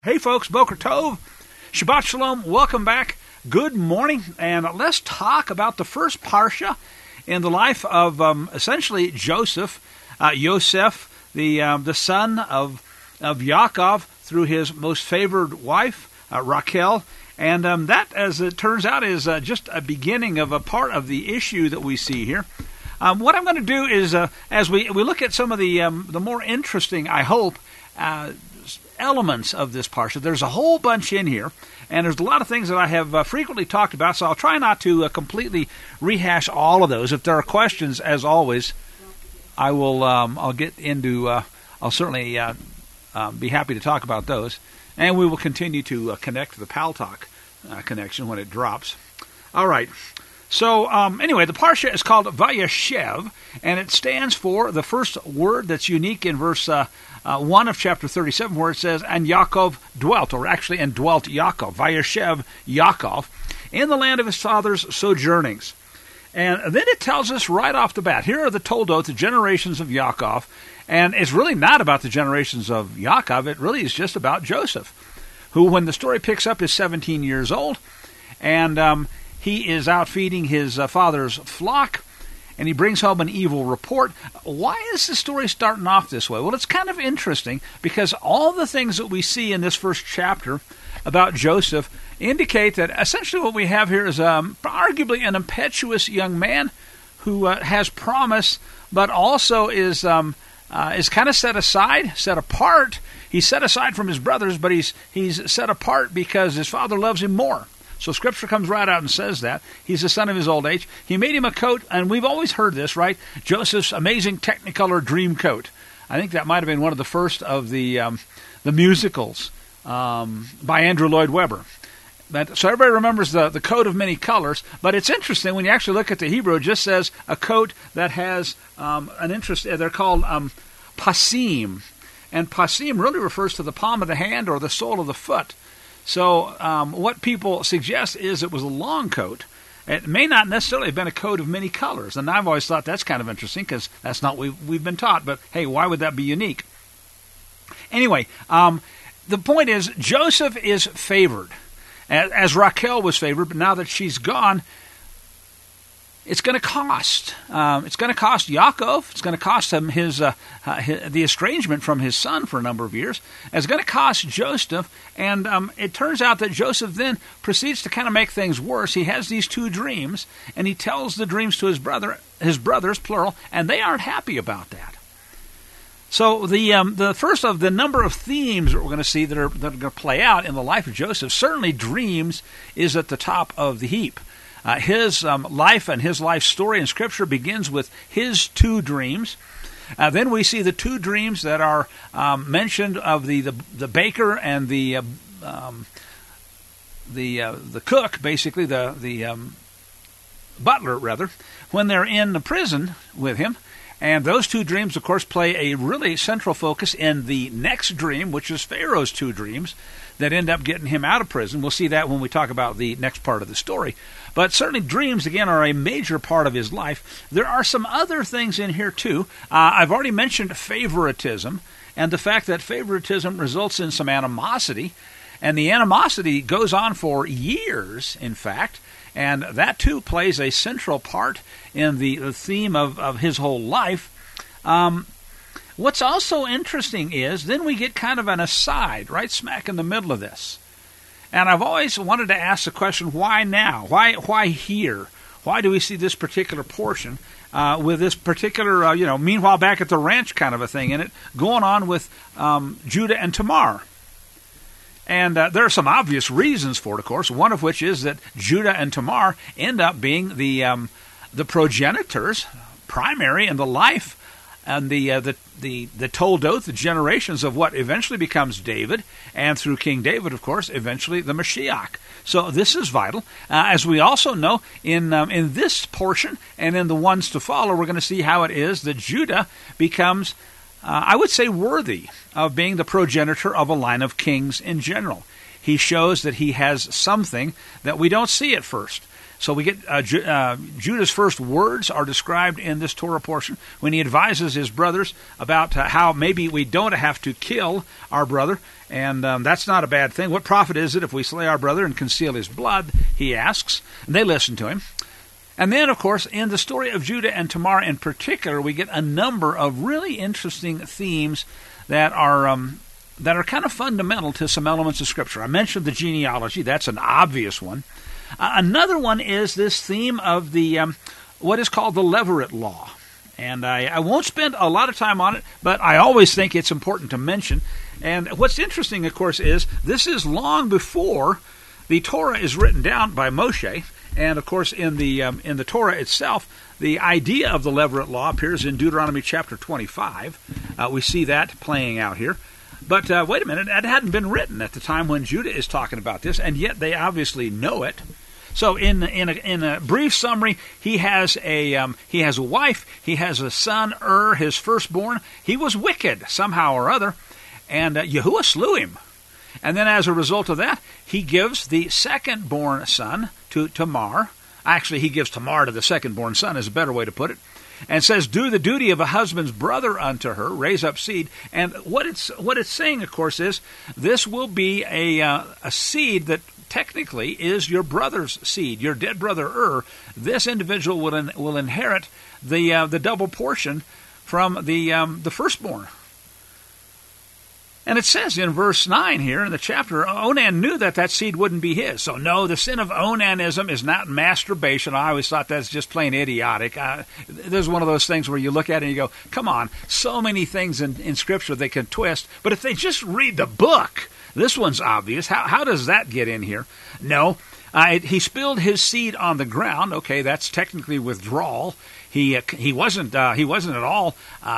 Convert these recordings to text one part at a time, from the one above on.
Hey folks, Boker Tov, Shabbat Shalom, welcome back, good morning, and let's talk about the first Parsha in the life of essentially Joseph, Yosef, the son of Yaakov through his most favored wife, Rachel, and that, as it turns out, is just a beginning of a part of the issue that we see here. What I'm going to do is, as we look at some of the more interesting, I hope, elements of this parsha. There's a whole bunch in here, and there's a lot of things that I have frequently talked about, so I'll try not to completely rehash all of those. If there are questions, as always, I will I'll get into I'll certainly be happy to talk about those, and we will continue to connect the Pal Talk connection when it drops. All right. So, anyway, the Parsha is called Vayeshev, and it stands for the first word that's unique in verse 1 of chapter 37, where it says, and Yaakov dwelt, or actually, and dwelt Yaakov, Vayeshev Yaakov, in the land of his father's sojournings. And then it tells us right off the bat, here are the Toldot, the generations of Yaakov, and it's really not about the generations of Yaakov, it really is just about Joseph, who, when the story picks up, is 17 years old, and he is out feeding his father's flock, and he brings home an evil report. Why is the story starting off this way? Well, it's kind of interesting, because all the things that we see in this first chapter about Joseph indicate that essentially what we have here is arguably an impetuous young man who has promise, but also is kind of set aside, set apart. He's set aside from his brothers, but he's set apart because his father loves him more. So Scripture comes right out and says that. He's the son of his old age. He made him a coat, and we've always heard this, right? Joseph's amazing Technicolor dream coat. I think that might have been one of the first of the musicals by Andrew Lloyd Webber. So everybody remembers the coat of many colors, but it's interesting when you actually look at the Hebrew, it just says a coat that has an interest. They're called pasim, and pasim really refers to the palm of the hand or the sole of the foot. So what people suggest is it was a long coat. It may not necessarily have been a coat of many colors, and I've always thought that's kind of interesting because that's not what we've been taught, but hey, why would that be unique? Anyway, the point is Joseph is favored, as Rachel was favored, but now that she's gone, it's going to cost. It's going to cost Yaakov. It's going to cost him the estrangement from his son for a number of years. It's going to cost Joseph, and it turns out that Joseph then proceeds to kind of make things worse. He has these two dreams, and he tells the dreams to his brothers, plural, and they aren't happy about that. So the first of the number of themes that we're going to see that are going to play out in the life of Joseph, certainly dreams is at the top of the heap. His life and his life story in Scripture begins with his two dreams. Then we see the two dreams that are mentioned of the baker and the cook, basically the butler, rather, when they're in the prison with him. And those two dreams, of course, play a really central focus in the next dream, which is Pharaoh's two dreams that end up getting him out of prison. We'll see that when we talk about the next part of the story. But certainly dreams, again, are a major part of his life. There are some other things in here, too. I've already mentioned favoritism, and the fact that favoritism results in some animosity. And the animosity goes on for years, in fact. And that, too, plays a central part in the theme of his whole life. What's also interesting is then we get kind of an aside right smack in the middle of this. And I've always wanted to ask the question, why now? Why here? Why do we see this particular portion with this particular, meanwhile back at the ranch kind of a thing in it, going on with Judah and Tamar? And there are some obvious reasons for it, of course, one of which is that Judah and Tamar end up being the progenitors, primary in the life and the Toldot, the generations of what eventually becomes David, and through King David, of course, eventually the Mashiach. So this is vital. As we also know, in this portion and in the ones to follow, we're going to see how it is that Judah becomes I would say, worthy of being the progenitor of a line of kings in general. He shows that he has something that we don't see at first. So we get Judah's first words are described in this Torah portion when he advises his brothers about how maybe we don't have to kill our brother, and that's not a bad thing. What profit is it if we slay our brother and conceal his blood, he asks. And they listen to him. And then, of course, in the story of Judah and Tamar in particular, we get a number of really interesting themes that are kind of fundamental to some elements of Scripture. I mentioned the genealogy. That's an obvious one. Another one is this theme of the what is called the Levirate law. And I won't spend a lot of time on it, but I always think it's important to mention. And what's interesting, of course, is this is long before the Torah is written down by Moshe. And, of course, in the Torah itself, the idea of the Levirate law appears in Deuteronomy chapter 25. We see that playing out here. But wait a minute, that hadn't been written at the time when Judah is talking about this, and yet they obviously know it. So in a brief summary, he has a wife, he has a son, his firstborn. He was wicked somehow or other, and Yahuwah slew him. And then as a result of that, he gives the second-born son to Tamar. Actually, he gives Tamar to the second-born son is a better way to put it. And says, do the duty of a husband's brother unto her, raise up seed. And what it's saying, of course, is this will be a seed that technically is your brother's seed, your dead brother This individual will inherit the double portion from the firstborn. And it says in verse 9 here in the chapter, Onan knew that seed wouldn't be his. So no, the sin of Onanism is not masturbation. I always thought that's just plain idiotic. There's one of those things where you look at it and you go, come on, so many things in Scripture they can twist. But if they just read the book, this one's obvious. How does that get in here? No, he spilled his seed on the ground. Okay, that's technically withdrawal. He wasn't at all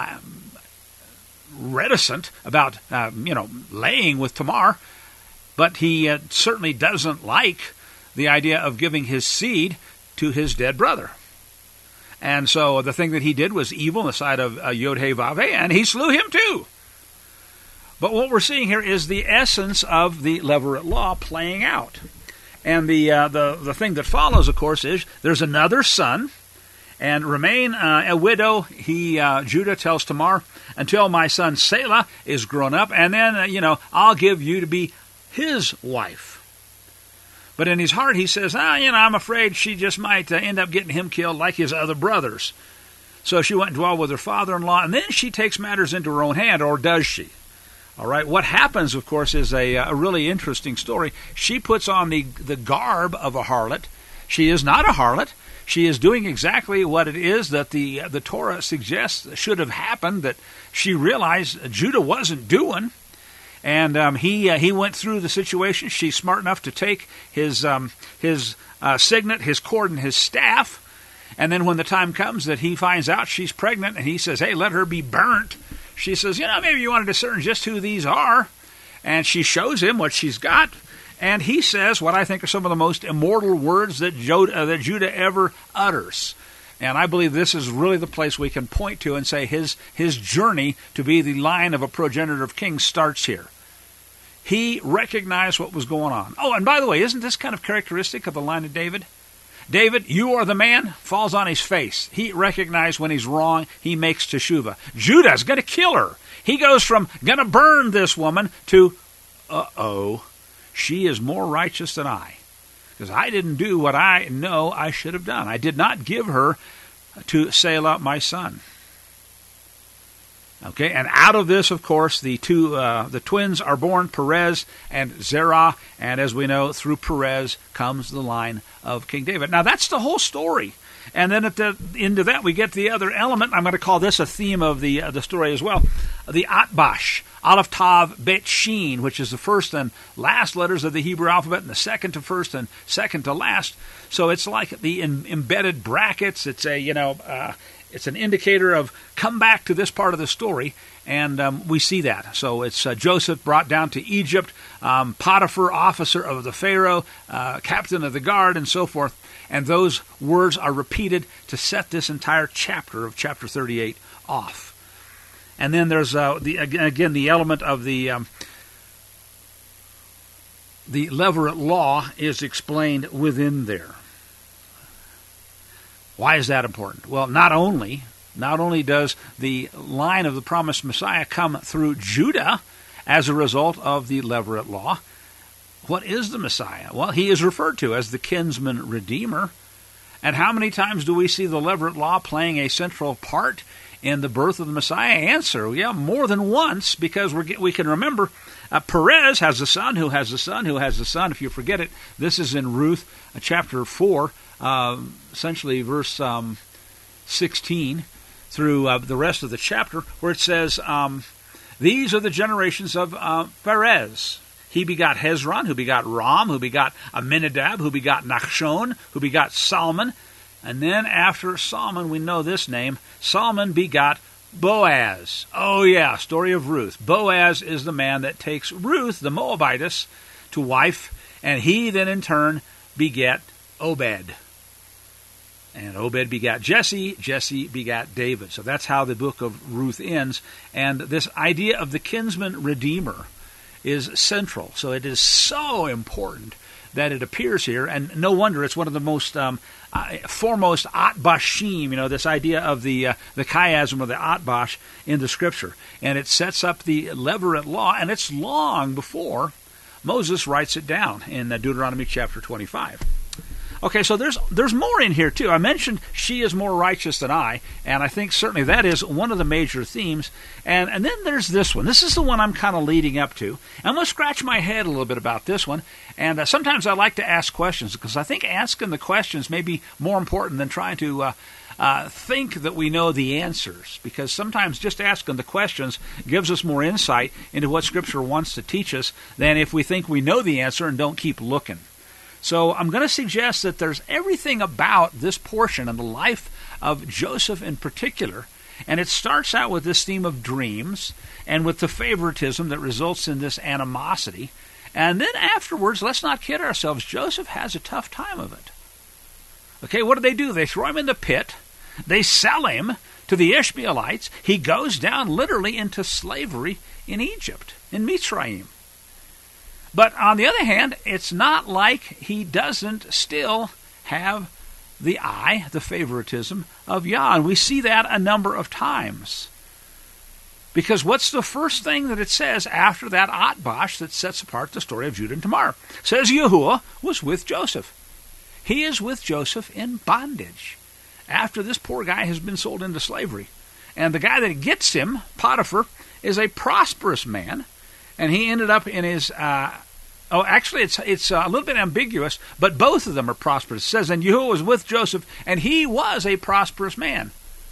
reticent about laying with Tamar, but he certainly doesn't like the idea of giving his seed to his dead brother. And so the thing that he did was evil in the sight of Yod-Heh-Vav-Heh, and he slew him too. But what we're seeing here is the essence of the Levirate law playing out. And the thing that follows, of course, is there's another son, and remain a widow. Judah tells Tamar, until my son Selah is grown up, and then, I'll give you to be his wife. But in his heart he says, I'm afraid she just might end up getting him killed like his other brothers. So she went and dwelled with her father-in-law, and then she takes matters into her own hand, or does she? All right, what happens, of course, is a really interesting story. She puts on the garb of a harlot. She is not a harlot. She is doing exactly what it is that the Torah suggests should have happened, that she realized Judah wasn't doing. And he went through the situation. She's smart enough to take his signet, his cord, and his staff. And then when the time comes that he finds out she's pregnant, and he says, hey, let her be burnt, she says, maybe you want to discern just who these are. And she shows him what she's got. And he says what I think are some of the most immortal words that Judah ever utters. And I believe this is really the place we can point to and say his journey to be the line of a progenitor of kings starts here. He recognized what was going on. Oh, and by the way, isn't this kind of characteristic of the line of David? David, you are the man, falls on his face. He recognized when he's wrong, he makes teshuvah. Judah's going to kill her. He goes from going to burn this woman to, she is more righteous than I, because I didn't do what I know I should have done. I did not give her to Selah, my son. Okay, and out of this, of course, the twins are born, Perez and Zerah, and as we know, through Perez comes the line of King David. Now, that's the whole story. And then at the end of that, we get the other element. I'm going to call this a theme of the story as well. The Atbash, Aleph Tav Bet Shin, which is the first and last letters of the Hebrew alphabet, and the second to first and second to last. So it's like the embedded brackets. It's it's an indicator of come back to this part of the story, and we see that. So it's Joseph brought down to Egypt, Potiphar, officer of the Pharaoh, captain of the guard, and so forth. And those words are repeated to set this entire chapter of chapter 38 off. And then there's the element of the Levirate law is explained within there. Why is that important? Well, not only does the line of the promised Messiah come through Judah as a result of the Levirate law. What is the Messiah? Well, he is referred to as the kinsman redeemer. And how many times do we see the Levirate law playing a central part in the birth of the Messiah? Answer, yeah, more than once, because we can remember Perez has a son who has a son who has a son. If you forget it, this is in Ruth chapter 4, essentially verse 16 through the rest of the chapter, where it says, these are the generations of Perez. He begot Hezron, who begot Ram, who begot Aminadab, who begot Nachshon, who begot Salmon. And then after Salmon, we know this name, Salmon begot Boaz. Oh yeah, story of Ruth. Boaz is the man that takes Ruth, the Moabitess, to wife, and he then in turn begat Obed. And Obed begat Jesse, Jesse begat David. So that's how the book of Ruth ends. And this idea of the kinsman redeemer is central. So it is so important that it appears here. And no wonder it's one of the most foremost atbashim, this idea of the chiasm or the atbash in the Scripture. And it sets up the Levirate law, and it's long before Moses writes it down in Deuteronomy chapter 25. Okay, so there's more in here, too. I mentioned she is more righteous than I, and I think certainly that is one of the major themes. And then there's this one. This is the one I'm kind of leading up to. I'm going to scratch my head a little bit about this one, and sometimes I like to ask questions, because I think asking the questions may be more important than trying to think that we know the answers, because sometimes just asking the questions gives us more insight into what Scripture wants to teach us than if we think we know the answer and don't keep looking. So I'm going to suggest that there's everything about this portion of the life of Joseph in particular, and it starts out with this theme of dreams and with the favoritism that results in this animosity. And then afterwards, let's not kid ourselves, Joseph has a tough time of it. Okay, what do? They throw him in the pit. They sell him to the Ishmaelites. He goes down literally into slavery in Egypt, in Mitzrayim. But on the other hand, it's not like he doesn't still have the eye, the favoritism of Yah. And we see that a number of times. Because what's the first thing that it says after that atbash that sets apart the story of Judah and Tamar? It says Yahuwah was with Joseph. He is with Joseph in bondage after this poor guy has been sold into slavery. And the guy that gets him, Potiphar, is a prosperous man. And he ended up in his, it's a little bit ambiguous, but both of them are prosperous. It says, and Yahuwah was with Joseph, and he was a prosperous man.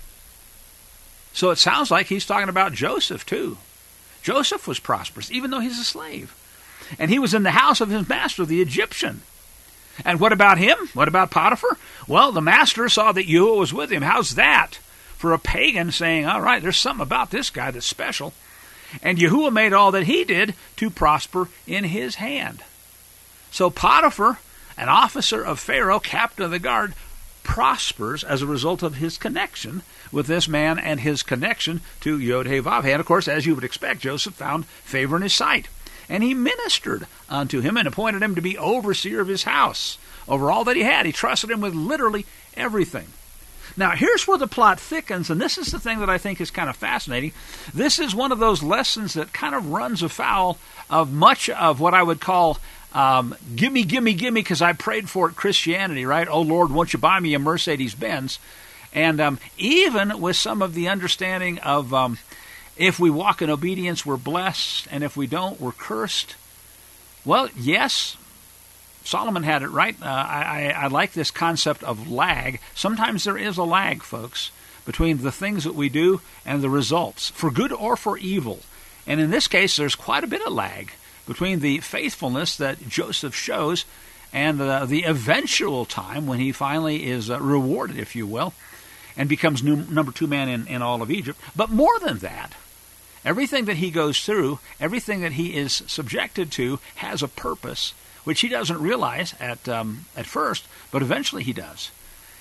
So it sounds like he's talking about Joseph, too. Joseph was prosperous, even though he's a slave. And he was in the house of his master, the Egyptian. And what about him? What about Potiphar? Well, the master saw that Yahuwah was with him. How's that for a pagan saying, all right, there's something about this guy that's special. And Yahuwah made all that he did to prosper in his hand. So Potiphar, an officer of Pharaoh, captain of the guard, prospers as a result of his connection with this man and his connection to Yod-Heh-Vav-Heh. And of course, as you would expect, Joseph found favor in his sight. And he ministered unto him and appointed him to be overseer of his house. Over all that he had, he trusted him with literally everything. Now, here's where the plot thickens, and this is the thing that I think is kind of fascinating. This is one of those lessons that kind of runs afoul of much of what I would call gimme, because I prayed for it Christianity, right? Oh, Lord, won't you buy me a Mercedes-Benz? And even with some of the understanding of if we walk in obedience, we're blessed, and if we don't, we're cursed. Well, yes, Solomon had it right. I like this concept of lag. Sometimes there is a lag, folks, between the things that we do and the results, for good or for evil. And in this case, there's quite a bit of lag between the faithfulness that Joseph shows and the eventual time when he finally is rewarded, if you will, and becomes number 2 man in all of Egypt. But more than that, everything that he goes through, everything that he is subjected to has a purpose, which he doesn't realize at first, but eventually he does.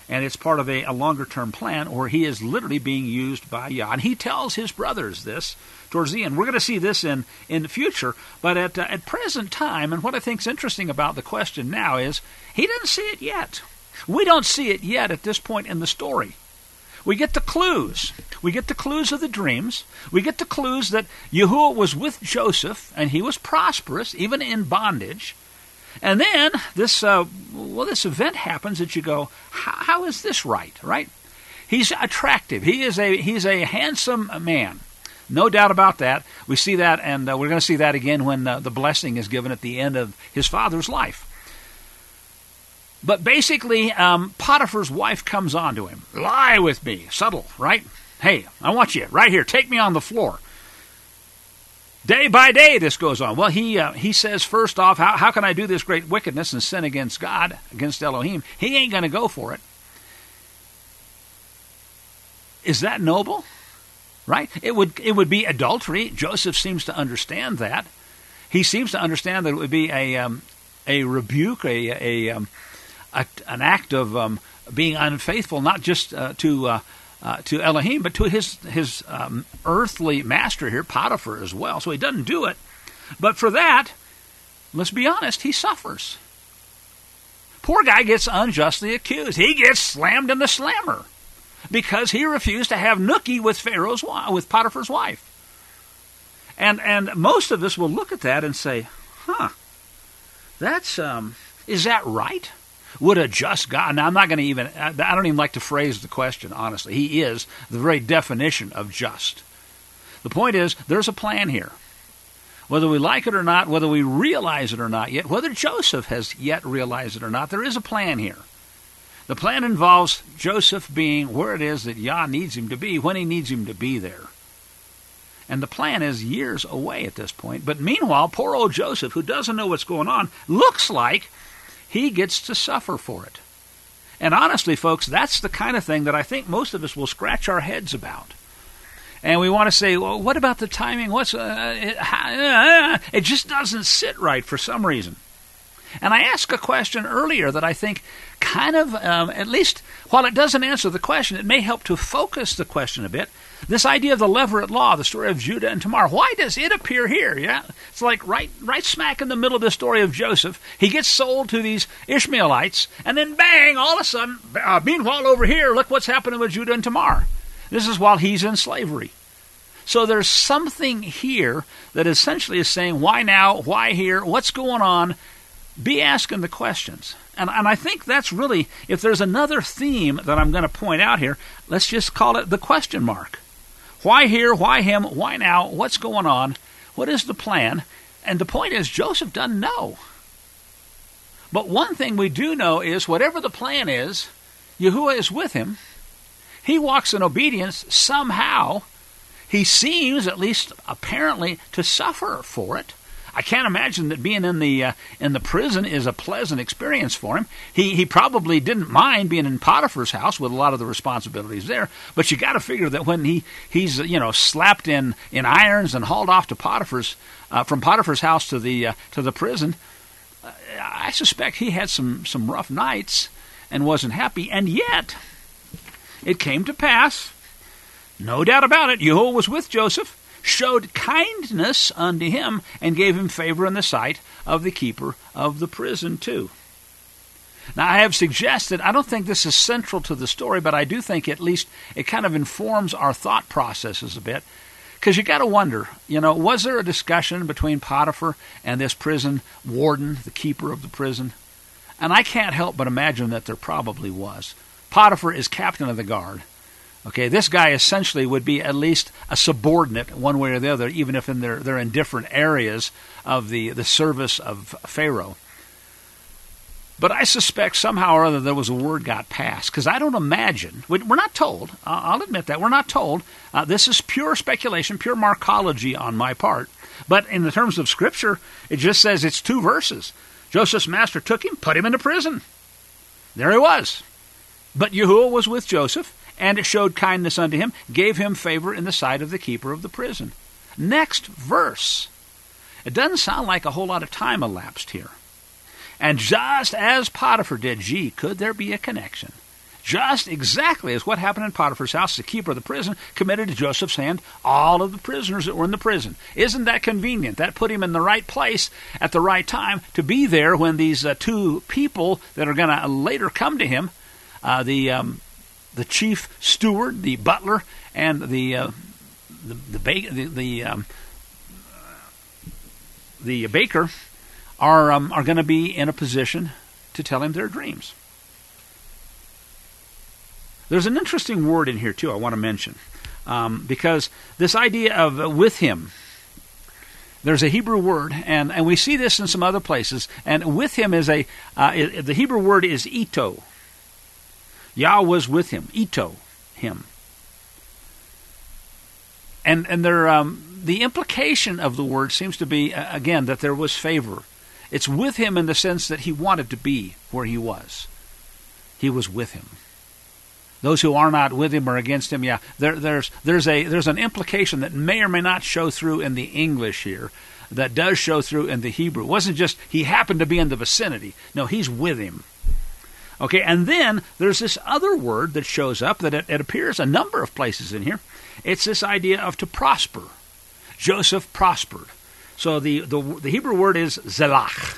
And it's part of a longer-term plan where he is literally being used by Yah. And he tells his brothers this towards the end. We're going to see this in the future, but at present time, and what I think is interesting about the question now is, he doesn't see it yet. We don't see it yet at this point in the story. We get the clues. We get the clues of the dreams. We get the clues that Yahuwah was with Joseph, and he was prosperous, even in bondage. And then this event happens that you go, how is this right? He's attractive. He's a handsome man. No doubt about that. We see that, and we're going to see that again when the blessing is given at the end of his father's life. But basically, Potiphar's wife comes on to him. Lie with me. Subtle, right? Hey, I want you right here. Take me on the floor. Day by day this goes on. Well, he says, first off, how can I do this great wickedness and sin against God, against Elohim? He ain't going to go for it. Is that noble? Right? It would be adultery. Joseph seems to understand that. He seems to understand that it would be a rebuke, an act of being unfaithful, not just to Elohim, but to his earthly master here, Potiphar, as well. So he doesn't do it. But for that, let's be honest, he suffers. Poor guy gets unjustly accused. He gets slammed in the slammer because he refused to have nookie with Potiphar's wife. And most of us will look at that and say, is that right? Would a just God? Now, I'm not going to even, I don't even like to phrase the question, honestly. He is the very definition of just. The point is, there's a plan here. Whether we like it or not, whether we realize it or not yet, whether Joseph has yet realized it or not, there is a plan here. The plan involves Joseph being where it is that Yah needs him to be when he needs him to be there. And the plan is years away at this point. But meanwhile, poor old Joseph, who doesn't know what's going on, looks like he gets to suffer for it. And honestly, folks, that's the kind of thing that I think most of us will scratch our heads about. And we want to say, well, what about the timing? It just doesn't sit right for some reason. And I asked a question earlier that I think kind of, at least while it doesn't answer the question, it may help to focus the question a bit. This idea of the levirate law, the story of Judah and Tamar, why does it appear here? Yeah, it's like right smack in the middle of the story of Joseph. He gets sold to these Ishmaelites, and then bang, all of a sudden, meanwhile over here, look what's happening with Judah and Tamar. This is while he's in slavery. So there's something here that essentially is saying, why now, why here, what's going on? Be asking the questions. And I think that's really, if there's another theme that I'm going to point out here, let's just call it the question mark. Why here? Why him? Why now? What's going on? What is the plan? And the point is, Joseph doesn't know. But one thing we do know is, whatever the plan is, Yahuwah is with him. He walks in obedience somehow. He seems, at least apparently, to suffer for it. I can't imagine that being in the prison is a pleasant experience for him. He probably didn't mind being in Potiphar's house with a lot of the responsibilities there. But you got to figure that when he's slapped in irons and hauled off to from Potiphar's house to the prison, I suspect he had some rough nights and wasn't happy. And yet, it came to pass, no doubt about it, Yahuwah was with Joseph, showed kindness unto him, and gave him favor in the sight of the keeper of the prison too. Now, I have suggested, I don't think this is central to the story, but I do think at least it kind of informs our thought processes a bit, because you got to wonder, was there a discussion between Potiphar and this prison warden, the keeper of the prison? And I can't help but imagine that there probably was. Potiphar is captain of the guard. Okay, this guy essentially would be at least a subordinate one way or the other, even if they're in different areas of the service of Pharaoh. But I suspect somehow or other there was a word got passed, because I don't imagine, we're not told, I'll admit that, we're not told. This is pure speculation, pure markology on my part. But in the terms of Scripture, it just says it's 2 verses. Joseph's master took him, put him into prison. There he was. But Yahuwah was with Joseph, and it showed kindness unto him, gave him favor in the sight of the keeper of the prison. Next verse. It doesn't sound like a whole lot of time elapsed here. And just as Potiphar did, could there be a connection? Just exactly as what happened in Potiphar's house. The keeper of the prison committed to Joseph's hand all of the prisoners that were in the prison. Isn't that convenient? That put him in the right place at the right time to be there when these two people that are going to later come to him, the chief steward, the butler, and the baker are going to be in a position to tell him their dreams. There's an interesting word in here, too, I want to mention, because this idea of with him, there's a Hebrew word, and we see this in some other places, and with him is the Hebrew word is ito. Yah was with him, ito, him. And the implication of the word seems to be, again, that there was favor. It's with him in the sense that he wanted to be where he was. He was with him. Those who are not with him or against him, there's an implication that may or may not show through in the English here, that does show through in the Hebrew. It wasn't just he happened to be in the vicinity. No, he's with him. Okay, and then there's this other word that shows up that it appears a number of places in here. It's this idea of to prosper. Joseph prospered. So the Hebrew word is zelach.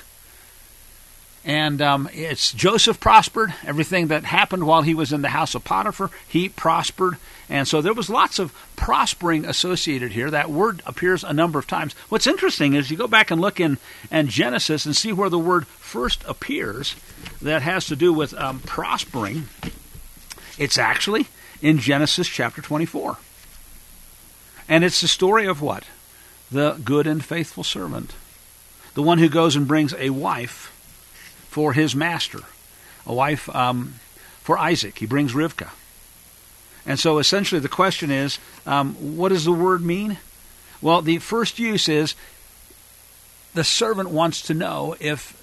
And it's Joseph prospered. Everything that happened while he was in the house of Potiphar, he prospered. And so there was lots of prospering associated here. That word appears a number of times. What's interesting is you go back and look in Genesis and see where the word first appears that has to do with prospering. It's actually in Genesis chapter 24. And it's the story of what? The good and faithful servant. The one who goes and brings a wife for his master, a wife for Isaac. He brings Rivkah. And so essentially the question is, what does the word mean? Well, the first use is the servant wants to know if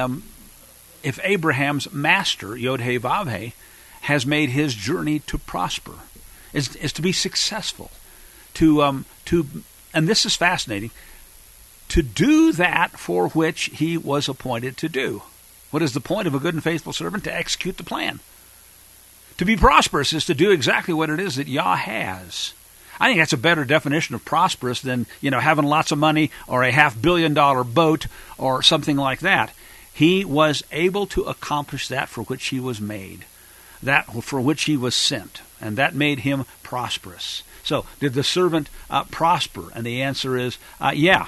Abraham's master, Yod-Heh-Vav-Heh, has made his journey to prosper, is to be successful, to and this is fascinating, to do that for which he was appointed to do. What is the point of a good and faithful servant? To execute the plan. To be prosperous is to do exactly what it is that Yah has. I think that's a better definition of prosperous than, having lots of money or a $500 million boat or something like that. He was able to accomplish that for which he was made, that for which he was sent, and that made him prosperous. So, did the servant prosper? And the answer is, yeah.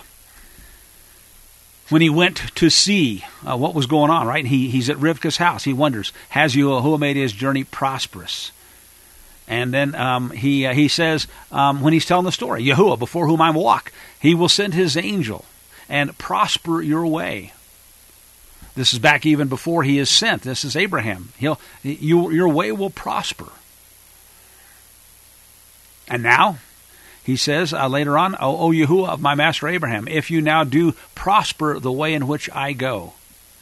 When he went to see what was going on, right? He's at Rivkah's house. He wonders, has Yahuwah made his journey prosperous? And then he says, when he's telling the story, Yahuwah, before whom I walk, he will send his angel and prosper your way. This is back even before he is sent. This is Abraham. Your way will prosper. And now, he says later on, O Yahuwah of my master Abraham, if you now do prosper the way in which I go.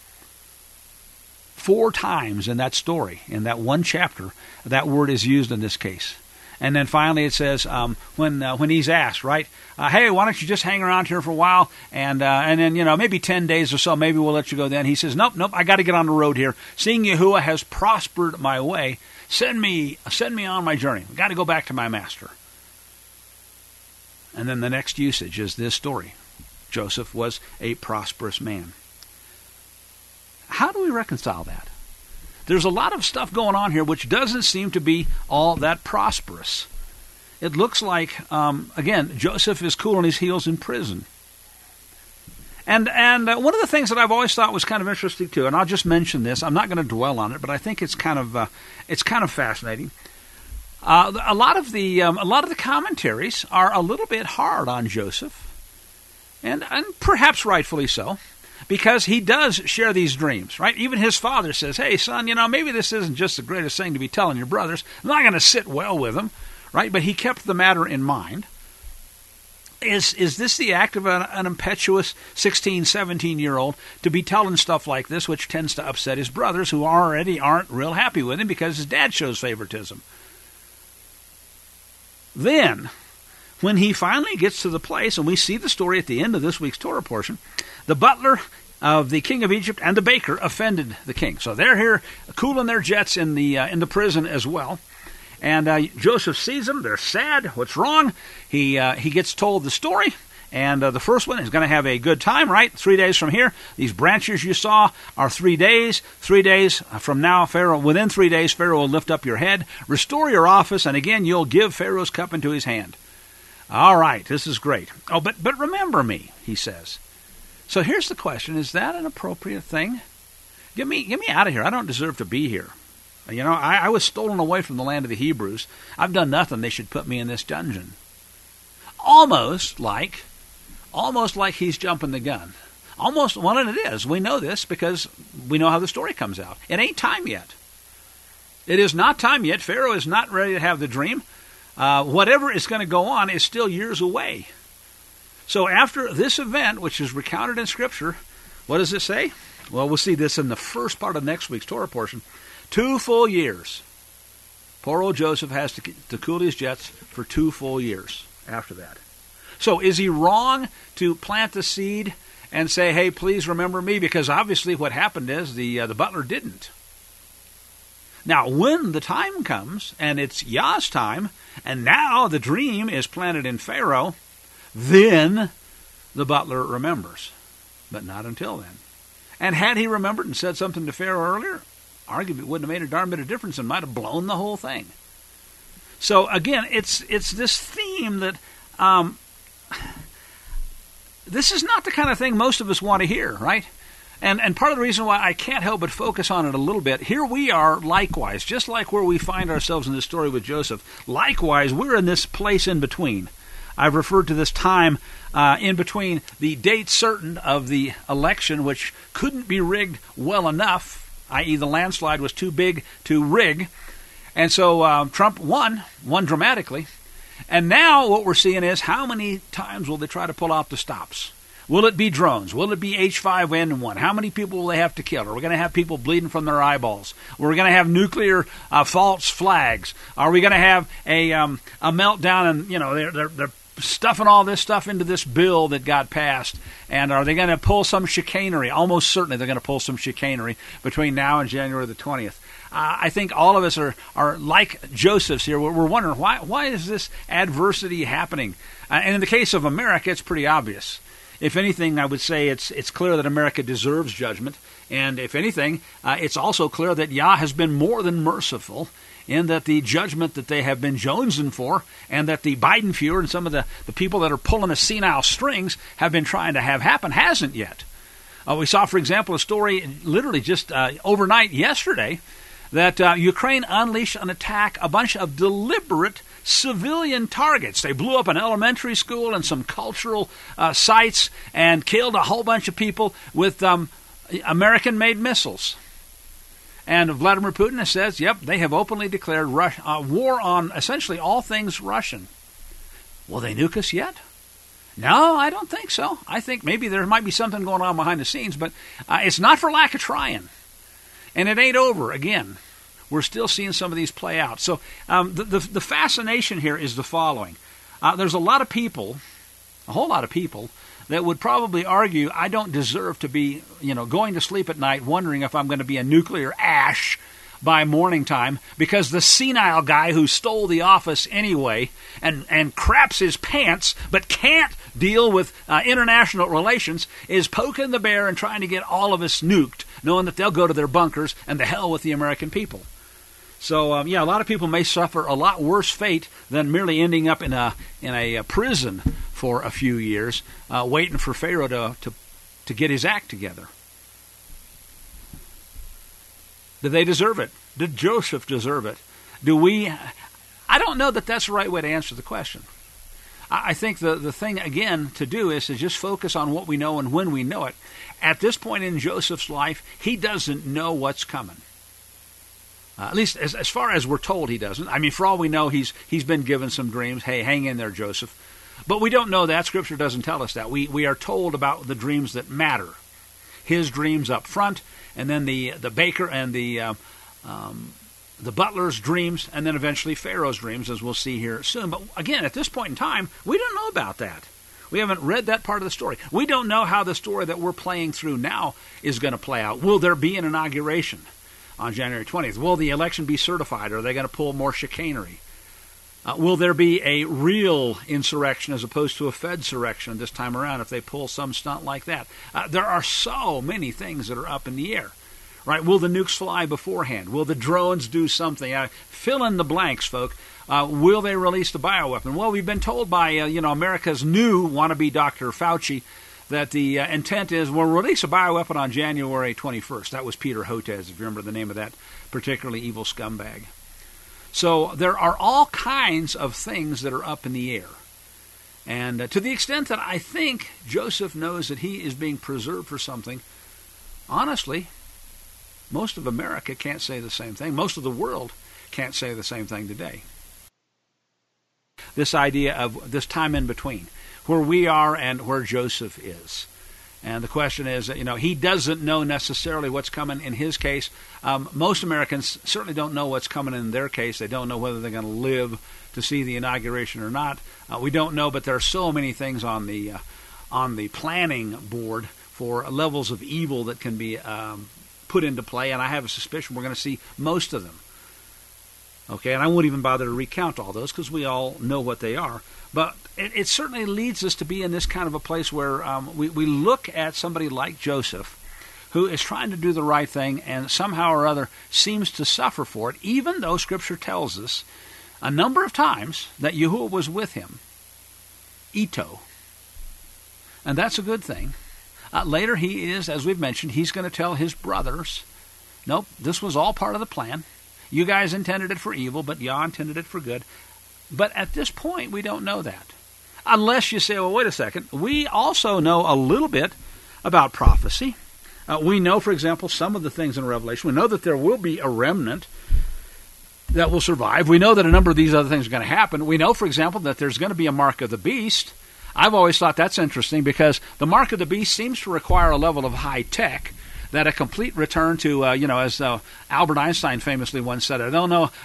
4 times in that story, in that one chapter, that word is used in this case. And then finally it says, when he's asked, right, hey, why don't you just hang around here for a while, and then, maybe 10 days or so, maybe we'll let you go then. He says, nope, I got to get on the road here. Seeing Yahuwah has prospered my way, send me on my journey. I've got to go back to my master. And then the next usage is this story. Joseph was a prosperous man. How do we reconcile that? There's a lot of stuff going on here which doesn't seem to be all that prosperous. It looks like, again, Joseph is cooling his heels in prison. And one of the things that I've always thought was kind of interesting too, and I'll just mention this. I'm not going to dwell on it, but I think it's kind of fascinating. A lot of the commentaries are a little bit hard on Joseph, and perhaps rightfully so, because he does share these dreams, right? Even his father says, hey, son, maybe this isn't just the greatest thing to be telling your brothers. I'm not going to sit well with them, right? But he kept the matter in mind. Is this the act of an impetuous 16, 17-year-old to be telling stuff like this, which tends to upset his brothers who already aren't real happy with him because his dad shows favoritism? Then, when he finally gets to the place, and we see the story at the end of this week's Torah portion, the butler of the king of Egypt and the baker offended the king. So they're here cooling their jets in the prison as well. And Joseph sees them. They're sad. What's wrong? He gets told the story. And the first one is going to have a good time, right? 3 days from here. These branches you saw are 3 days. 3 days from now, Pharaoh, within 3 days, Pharaoh will lift up your head, restore your office, and again, you'll give Pharaoh's cup into his hand. All right, this is great. Oh, but remember me, he says. So here's the question. Is that an appropriate thing? Get me out of here. I don't deserve to be here. You know, I was stolen away from the land of the Hebrews. I've done nothing. They should put me in this dungeon. Almost like he's jumping the gun. Almost, well, and it is. We know this because we know how the story comes out. It ain't time yet. It is not time yet. Pharaoh is not ready to have the dream. Whatever is going to go on is still years away. So after this event, which is recounted in Scripture, what does it say? Well, we'll see this in the first part of next week's Torah portion. 2 full years. Poor old Joseph has to cool his jets for 2 full years after that. So is he wrong to plant the seed and say, hey, please remember me? Because obviously what happened is the butler didn't. Now, when the time comes, and it's Yah's time, and now the dream is planted in Pharaoh, then the butler remembers. But not until then. And had he remembered and said something to Pharaoh earlier, arguably it wouldn't have made a darn bit of difference and might have blown the whole thing. So again, it's this theme that this is not the kind of thing most of us want to hear, right? And part of the reason why I can't help but focus on it a little bit, here we are likewise, just like where we find ourselves in this story with Joseph. Likewise, we're in this place in between. I've referred to this time in between the date certain of the election, which couldn't be rigged well enough, i.e. the landslide was too big to rig. And so Trump won dramatically. And now what we're seeing is how many times will they try to pull out the stops? Will it be drones? Will it be H5N1? How many people will they have to kill? Are we going to have people bleeding from their eyeballs? Are we going to have nuclear false flags? Are we going to have a meltdown and, you know, they're stuffing all this stuff into this bill that got passed? And are they going to pull some chicanery? Almost certainly they're going to pull some chicanery between now and January the 20th. I think all of us are like Joseph's here. We're wondering, why is this adversity happening? And in the case of America, it's pretty obvious. If anything, I would say it's clear that America deserves judgment. And if anything, it's also clear that Yah has been more than merciful in that the judgment that they have been jonesing for and that the Biden Fuhrer and some of the people that are pulling the senile strings have been trying to have happen hasn't yet. We saw, for example, a story literally just overnight yesterday that Ukraine unleashed an attack, a bunch of deliberate civilian targets. They blew up an elementary school and some cultural sites and killed a whole bunch of people with American-made missiles. And Vladimir Putin says, yep, they have openly declared war on essentially all things Russian. Will they nuke us yet? No, I don't think so. I think maybe there might be something going on behind the scenes, but it's not for lack of trying. And it ain't over. Again, we're still seeing some of these play out. So the fascination here is the following. There's a lot of people, a whole lot of people, that would probably argue I don't deserve to be, going to sleep at night wondering if I'm going to be a nuclear ash by morning time because the senile guy who stole the office anyway and craps his pants but can't deal with international relations is poking the bear and trying to get all of us nuked, knowing that they'll go to their bunkers and the hell with the American people. So, a lot of people may suffer a lot worse fate than merely ending up in a prison for a few years, waiting for Pharaoh to get his act together. Did they deserve it? Did Joseph deserve it? I don't know that that's the right way to answer the question. I think the thing, again, to do is to just focus on what we know and when we know it. At this point in Joseph's life, he doesn't know what's coming. At least as far as we're told he doesn't. I mean, for all we know, he's been given some dreams. Hey, hang in there, Joseph. But we don't know that. Scripture doesn't tell us that. We are told about the dreams that matter. His dreams up front, and then the baker and the butler's dreams, and then eventually Pharaoh's dreams, as we'll see here soon. But again, at this point in time, we don't know about that. We haven't read that part of the story. We don't know how the story that we're playing through now is going to play out. Will there be an inauguration on January 20th? Will the election be certified? Or are they going to pull more chicanery? Will there be a real insurrection as opposed to a Fedsurrection this time around if they pull some stunt like that? There are so many things that are up in the air. Right? Will the nukes fly beforehand? Will the drones do something? Fill in the blanks, folk. Will they release the bioweapon? Well, we've been told by America's new wannabe Dr. Fauci that the intent is we'll release a bioweapon on January 21st. That was Peter Hotez, if you remember the name of that particularly evil scumbag. So there are all kinds of things that are up in the air. And to the extent that I think Joseph knows that he is being preserved for something, honestly, most of America can't say the same thing. Most of the world can't say the same thing today. This idea of this time in between, where we are and where Joseph is. And the question is, he doesn't know necessarily what's coming in his case. Most Americans certainly don't know what's coming in their case. They don't know whether they're going to live to see the inauguration or not. We don't know, but there are so many things on the planning board for levels of evil that can be put into play, and I have a suspicion we're going to see most of them. Okay, and I won't even bother to recount all those because we all know what they are. But it certainly leads us to be in this kind of a place where we look at somebody like Joseph, who is trying to do the right thing and somehow or other seems to suffer for it, even though Scripture tells us a number of times that Yahuwah was with him. Ito. And that's a good thing. Later he is, as we've mentioned, he's going to tell his brothers, nope, this was all part of the plan. You guys intended it for evil, but Yah intended it for good. But at this point, we don't know that. Unless you say, well, wait a second. We also know a little bit about prophecy. We know, for example, some of the things in Revelation. We know that there will be a remnant that will survive. We know that a number of these other things are going to happen. We know, for example, that there's going to be a mark of the beast. I've always thought that's interesting because the mark of the beast seems to require a level of high tech that a complete return to, as Albert Einstein famously once said, I don't know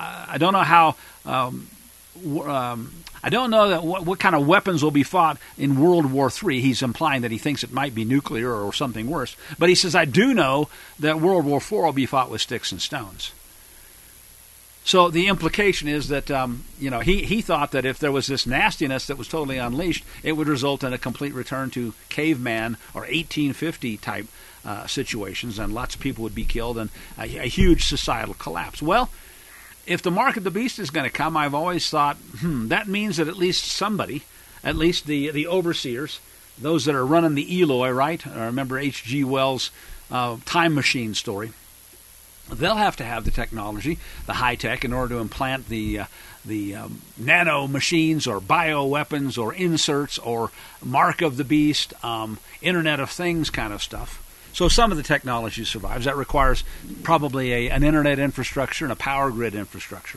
that what kind of weapons will be fought in World War III. He's implying that he thinks it might be nuclear or something worse. But he says, I do know that World War IV will be fought with sticks and stones. So the implication is that, he thought that if there was this nastiness that was totally unleashed, it would result in a complete return to caveman or 1850 type situations, and lots of people would be killed and a huge societal collapse. Well, if the mark of the beast is going to come, I've always thought, that means that at least somebody, at least the overseers, those that are running the Eloi, right? I remember H.G. Wells' time machine story. They'll have to have the technology, the high tech, in order to implant the nano machines or bioweapons or inserts or mark of the beast, Internet of Things kind of stuff. So some of the technology survives. That requires probably an internet infrastructure and a power grid infrastructure.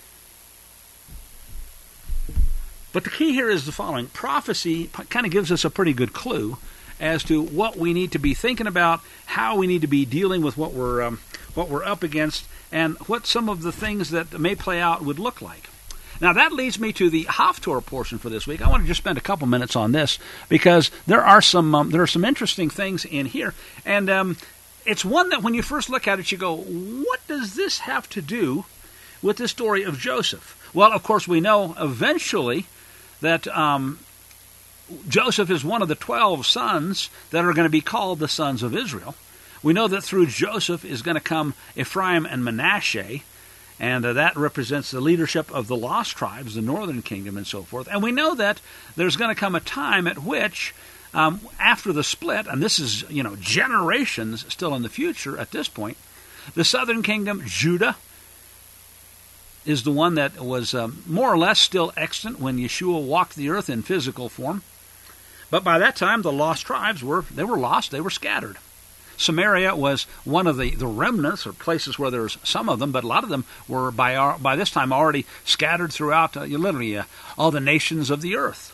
But the key here is the following. Prophecy kind of gives us a pretty good clue as to what we need to be thinking about, how we need to be dealing with what we're up against, and what some of the things that may play out would look like. Now that leads me to the Haftorah portion for this week. I want to just spend a couple minutes on this because there are some interesting things in here, and it's one that when you first look at it, you go, "What does this have to do with the story of Joseph?" Well, of course, we know eventually that Joseph is one of the 12 sons that are going to be called the sons of Israel. We know that through Joseph is going to come Ephraim and Manasseh, and that represents the leadership of the lost tribes, the northern kingdom, and so forth. And we know that there's going to come a time at which, after the split, and this is generations still in the future at this point, the southern kingdom, Judah, is the one that was more or less still extant when Yeshua walked the earth in physical form. But by that time, the lost tribes were lost, they were scattered. Samaria was one of the remnants, or places where there's some of them, but a lot of them were by this time already scattered throughout literally all the nations of the earth.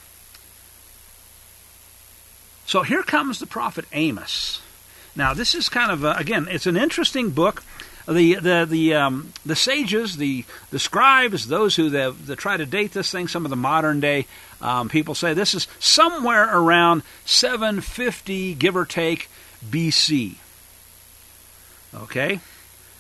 So here comes the prophet Amos. Now this is kind of, again, it's an interesting book. The sages, the scribes, those who that try to date this thing, some of the modern day people say this is somewhere around 750, give or take, BC. Okay?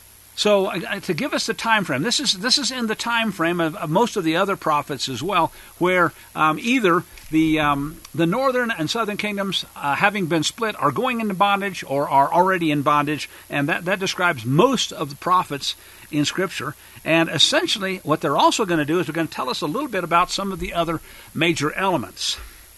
So to give us the time frame, this is in the time frame of most of the other prophets as well, where either the northern and southern kingdoms, having been split, are going into bondage or are already in bondage, and that describes most of the prophets in Scripture. And essentially, what they're also going to do is they're going to tell us a little bit about some of the other major elements.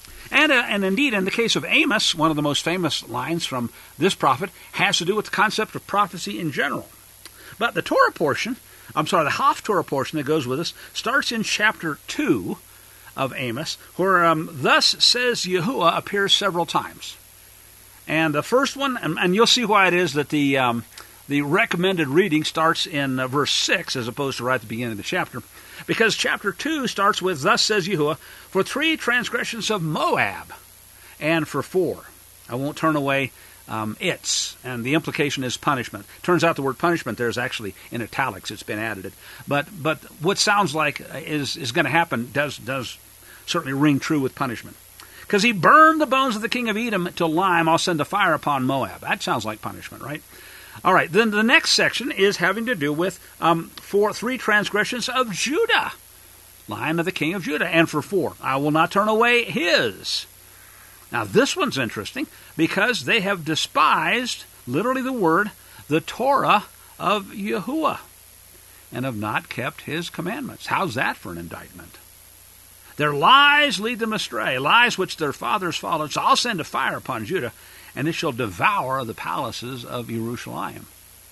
And indeed, in the case of Amos, one of the most famous lines from this prophet has to do with the concept of prophecy in general. But the Torah portion, the Haftorah portion that goes with us, starts in chapter 2 of Amos, where thus says Yahuwah appears several times. And the first one, and you'll see why it is that the recommended reading starts in verse 6 as opposed to right at the beginning of the chapter, because chapter 2 starts with, thus says Yahuwah, for 3 transgressions of Moab, and for 4. I won't turn away its, and the implication is punishment. Turns out the word punishment there is actually in italics. It's been added. But what sounds like is going to happen does certainly ring true with punishment. Because he burned the bones of the king of Edom till lime, I'll send a fire upon Moab. That sounds like punishment, right? All right, then the next section is having to do with for 3 transgressions of Judah, line of the king of Judah, and for 4, I will not turn away his. Now, this one's interesting because they have despised, literally the word, the Torah of Yahuwah, and have not kept his commandments. How's that for an indictment? Their lies lead them astray, lies which their fathers followed. So I'll send a fire upon Judah, and it shall devour the palaces of Jerusalem.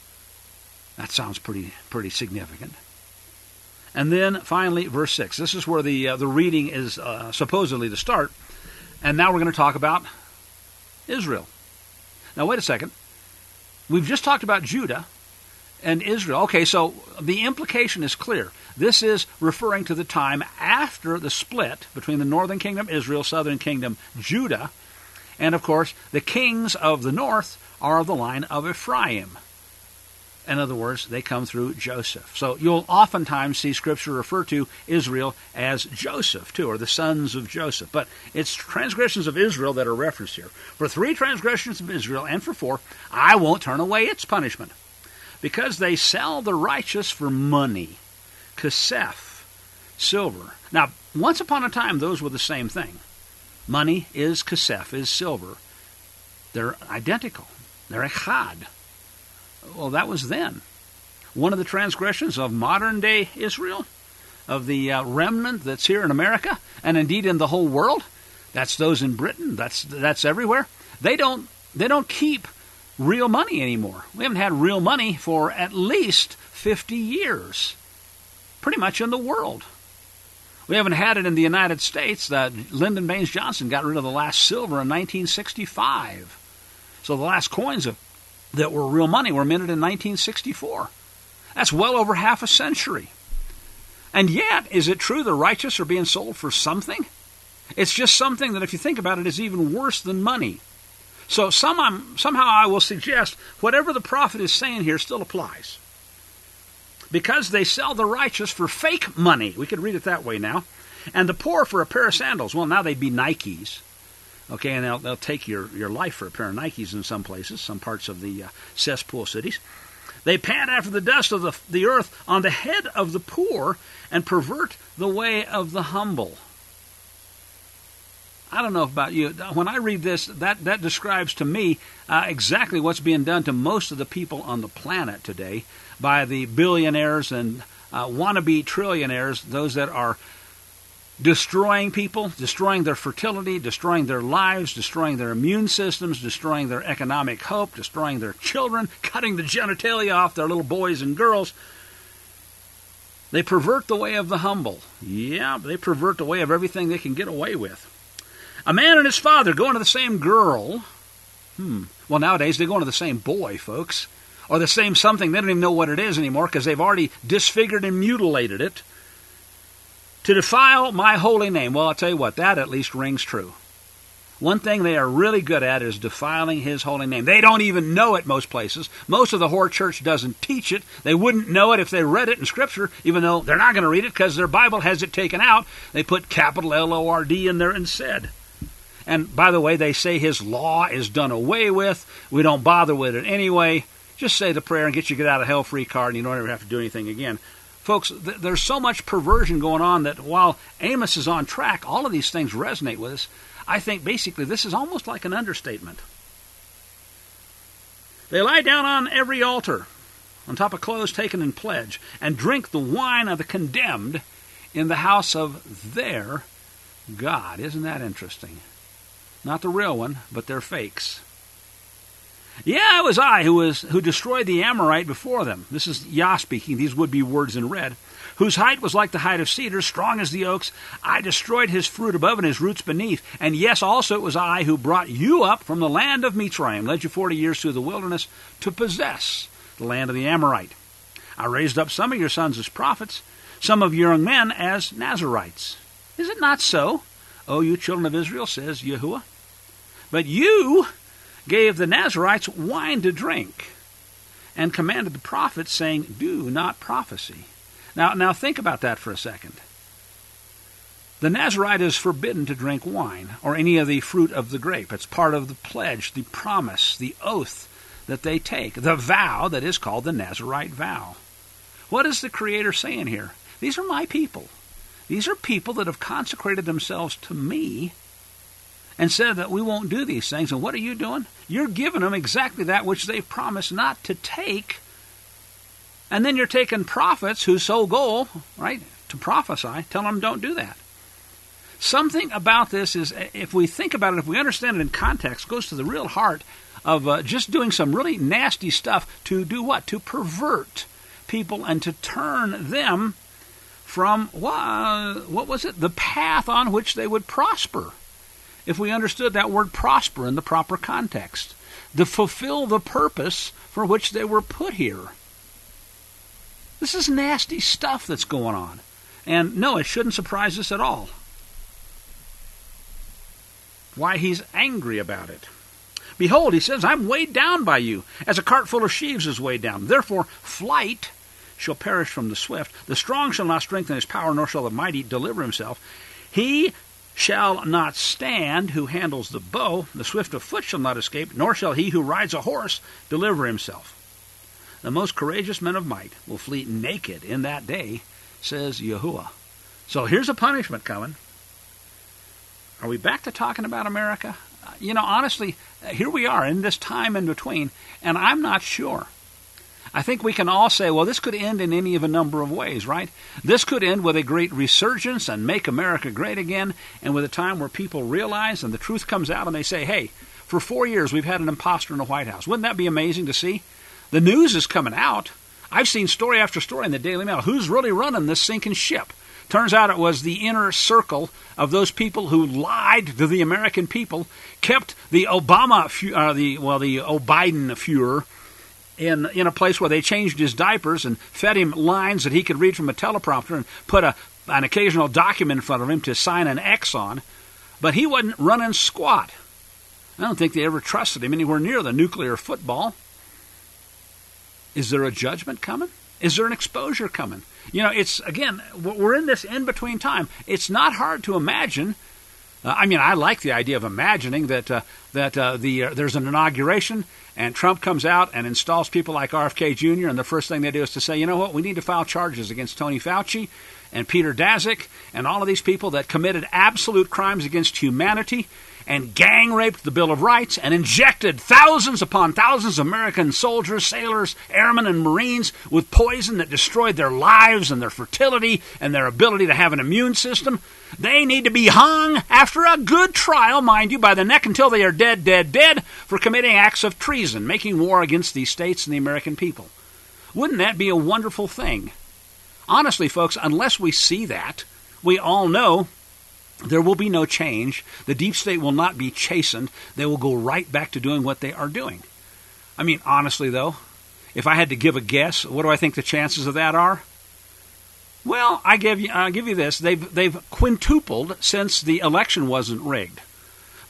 That sounds pretty significant. And then, finally, verse 6. This is where the reading is supposedly to start. And now we're going to talk about Israel. Now, wait a second. We've just talked about Judah and Israel. Okay, so the implication is clear. This is referring to the time after the split between the northern kingdom, Israel, southern kingdom, Judah. And, of course, the kings of the north are of the line of Ephraim. In other words, they come through Joseph. So you'll oftentimes see Scripture refer to Israel as Joseph, too, or the sons of Joseph. But it's transgressions of Israel that are referenced here. For 3 transgressions of Israel, and for 4, I won't turn away its punishment. Because they sell the righteous for money, kesef, silver. Now, once upon a time, those were the same thing. Money is kesef, is silver. They're identical. They're echad. Well, that was then. One of the transgressions of modern-day Israel, of the remnant that's here in America, and indeed in the whole world, that's those in Britain, that's everywhere. They don't keep real money anymore. We haven't had real money for at least 50 years, pretty much in the world. We haven't had it in the United States. Lyndon Baines Johnson got rid of the last silver in 1965. So the last coins that were real money were minted in 1964. That's well over half a century. And yet, is it true the righteous are being sold for something? It's just something that, if you think about it, is even worse than money. So somehow I will suggest whatever the prophet is saying here still applies. Because they sell the righteous for fake money. We could read it that way now. And the poor for a pair of sandals. Well, now they'd be Nikes. Okay, and they'll take your life for a pair of Nikes in some places, some parts of the cesspool cities. They pant after the dust of the earth on the head of the poor and pervert the way of the humble. I don't know about you. When I read this, that describes to me exactly what's being done to most of the people on the planet today by the billionaires and wannabe trillionaires, those that are destroying people, destroying their fertility, destroying their lives, destroying their immune systems, destroying their economic hope, destroying their children, cutting the genitalia off their little boys and girls. They pervert the way of the humble. Yeah, they pervert the way of everything they can get away with. A man and his father going to the same girl. Well, nowadays they go into the same boy, folks. Or the same something. They don't even know what it is anymore because they've already disfigured and mutilated it. To defile my holy name. Well, I'll tell you what, that at least rings true. One thing they are really good at is defiling his holy name. They don't even know it most places. Most of the whore church doesn't teach it. They wouldn't know it if they read it in Scripture, even though they're not going to read it because their Bible has it taken out. They put capital L-O-R-D in there instead. And by the way, they say his law is done away with. We don't bother with it anyway. Just say the prayer and get out of hell free card, and you don't ever have to do anything again. Folks, there's so much perversion going on that while Amos is on track, all of these things resonate with us. I think basically this is almost like an understatement. They lie down on every altar, on top of clothes taken in pledge, and drink the wine of the condemned in the house of their God. Isn't that interesting? Not the real one, but their fakes. Yeah, it was I who destroyed the Amorite before them. This is Yah speaking. These would be words in red. Whose height was like the height of cedars, strong as the oaks. I destroyed his fruit above and his roots beneath. And yes, also it was I who brought you up from the land of Mitzrayim, led you 40 years through the wilderness to possess the land of the Amorite. I raised up some of your sons as prophets, some of your young men as Nazarites. Is it not so, O you children of Israel, says Yahuwah? But you gave the Nazarites wine to drink, and commanded the prophets, saying, do not prophesy. Now think about that for a second. The Nazarite is forbidden to drink wine or any of the fruit of the grape. It's part of the pledge, the promise, the oath that they take, the vow that is called the Nazarite vow. What is the Creator saying here? These are my people. These are people that have consecrated themselves to me and said that we won't do these things. And what are you doing? You're giving them exactly that which they promised not to take. And then you're taking prophets whose sole goal, right, to prophesy, tell them don't do that. Something about this is, if we think about it, if we understand it in context, goes to the real heart of just doing some really nasty stuff to do what? To pervert people and to turn them from, what was it? The path on which they would prosper. If we understood that word prosper in the proper context. To fulfill the purpose for which they were put here. This is nasty stuff that's going on. And no, it shouldn't surprise us at all. Why he's angry about it. Behold, he says, I'm weighed down by you, as a cart full of sheaves is weighed down. Therefore, flight shall perish from the swift. The strong shall not strengthen his power, nor shall the mighty deliver himself. He shall not stand who handles the bow. The swift of foot shall not escape, nor shall he who rides a horse deliver himself. The most courageous men of might will flee naked in that day, says Yahuwah. So here's a punishment coming. Are we back to talking about America? Honestly, here we are in this time in between, and I'm not sure. I think we can all say, well, this could end in any of a number of ways, right? This could end with a great resurgence and make America great again, and with a time where people realize and the truth comes out and they say, hey, for 4 years we've had an imposter in the White House. Wouldn't that be amazing to see? The news is coming out. I've seen story after story in the Daily Mail. Who's really running this sinking ship? Turns out it was the inner circle of those people who lied to the American people, kept the Obiden Fuhrer in a place where they changed his diapers and fed him lines that he could read from a teleprompter and put an occasional document in front of him to sign an X on. But he wasn't running squat. I don't think they ever trusted him anywhere near the nuclear football. Is there a judgment coming? Is there an exposure coming? It's, again, we're in this in-between time. It's not hard to imagine. I like the idea of imagining that there's an inauguration and Trump comes out and installs people like RFK Jr. and the first thing they do is to say, you know what, we need to file charges against Tony Fauci and Peter Daszak and all of these people that committed absolute crimes against humanity and gang raped the Bill of Rights and injected thousands upon thousands of American soldiers, sailors, airmen, and Marines with poison that destroyed their lives and their fertility and their ability to have an immune system. They need to be hung after a good trial, mind you, by the neck until they are dead, dead, dead, for committing acts of treason, making war against these states and the American people. Wouldn't that be a wonderful thing? Honestly, folks, unless we see that, we all know there will be no change. The deep state will not be chastened. They will go right back to doing what they are doing. Honestly, though, if I had to give a guess, what do I think the chances of that are? Well, I'll give you this. They've quintupled since the election wasn't rigged.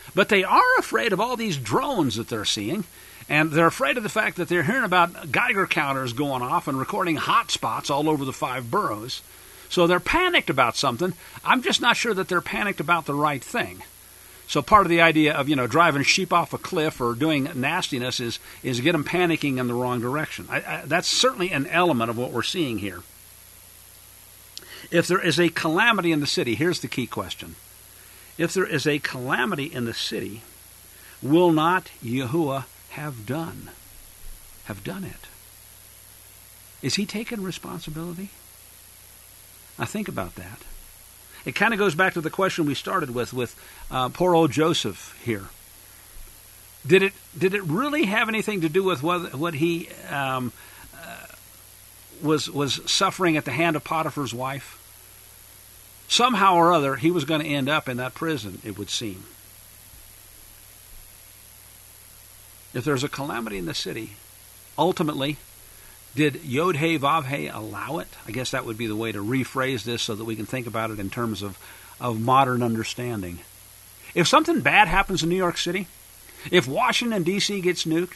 But they are afraid of all these drones that they're seeing, and they're afraid of the fact that they're hearing about Geiger counters going off and recording hot spots all over the 5 boroughs. So they're panicked about something. I'm just not sure that they're panicked about the right thing. So part of the idea of, driving sheep off a cliff or doing nastiness is get them panicking in the wrong direction. That's certainly an element of what we're seeing here. If there is a calamity in the city, here's the key question. If there is a calamity in the city, will not Yahuwah have done it? Is he taking responsibility? Now think about that. It kind of goes back to the question we started with poor old Joseph here. Did it really have anything to do with what he was suffering at the hand of Potiphar's wife? Somehow or other, he was going to end up in that prison, it would seem. If there's a calamity in the city, ultimately, did Yod-Heh Vav-Heh allow it? I guess that would be the way to rephrase this so that we can think about it in terms of modern understanding. If something bad happens in New York City, if Washington, D.C. gets nuked,